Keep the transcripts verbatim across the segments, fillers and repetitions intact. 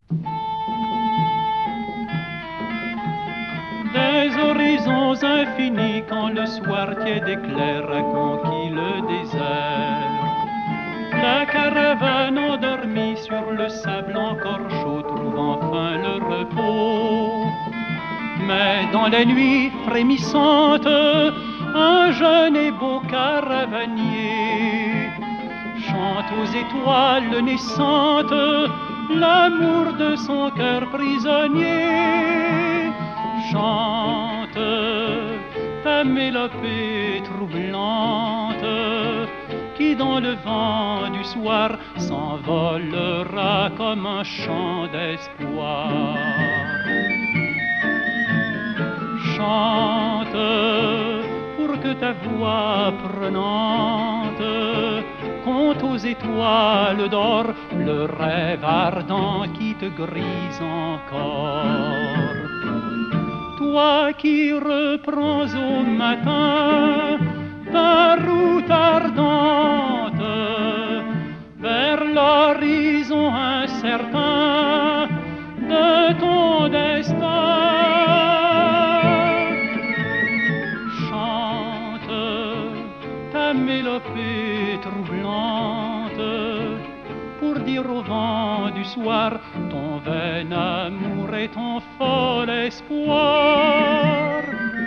Des horizons infinis quand le soir tiède éclair a conquis le désert. La caravane endormie sur le sable encore chaud trouve enfin le repos. Mais dans les nuits frémissantes, un jeune et beau caravanier chante aux étoiles naissantes l'amour de son cœur prisonnier. Chante ta mélopée troublante qui dans le vent du soir s'envolera comme un chant d'espoir. Chante pour que ta voix prenante conte aux étoiles d'or le rêve ardent qui te grise encore. Toi qui reprends au matin ta route ardente vers l'horizon incertain de ton destin. Chante ta mélopée troublante pour dire au vent du soir ton vain amour et ton fol espoir.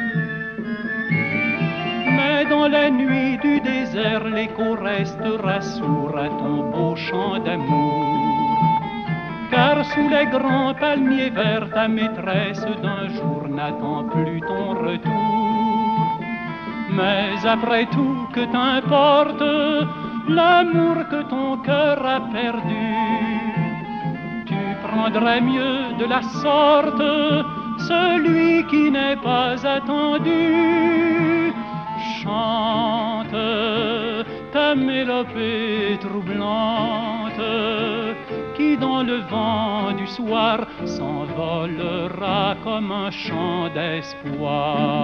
Mais dans la nuit du désert, l'écho restera sourd à ton beau chant d'amour. Car sous les grands palmiers verts, ta maîtresse d'un jour n'attend plus ton retour. Mais après tout, que t'importe l'amour que ton cœur a perdu? Tu prendrais mieux de la sorte celui qui n'est pas attendu. Chante ta mélopée troublante qui dans le vent du soir s'envolera comme un chant d'espoir.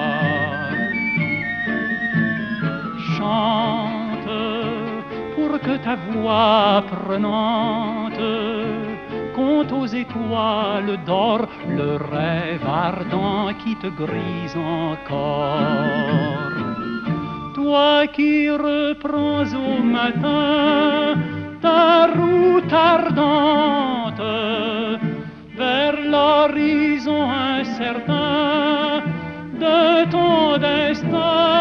Chante pour que ta voix prenante conte aux étoiles d'or le rêve ardent qui te grise encore. Toi qui reprends au matin ta route ardente vers l'horizon incertain de ton destin.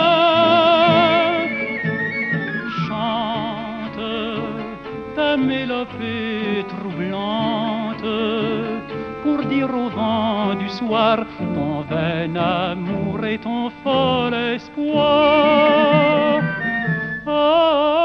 Chante ta mélopée troublante pour dire au vent du soir ton vain amour et ton fol espoir. Oh,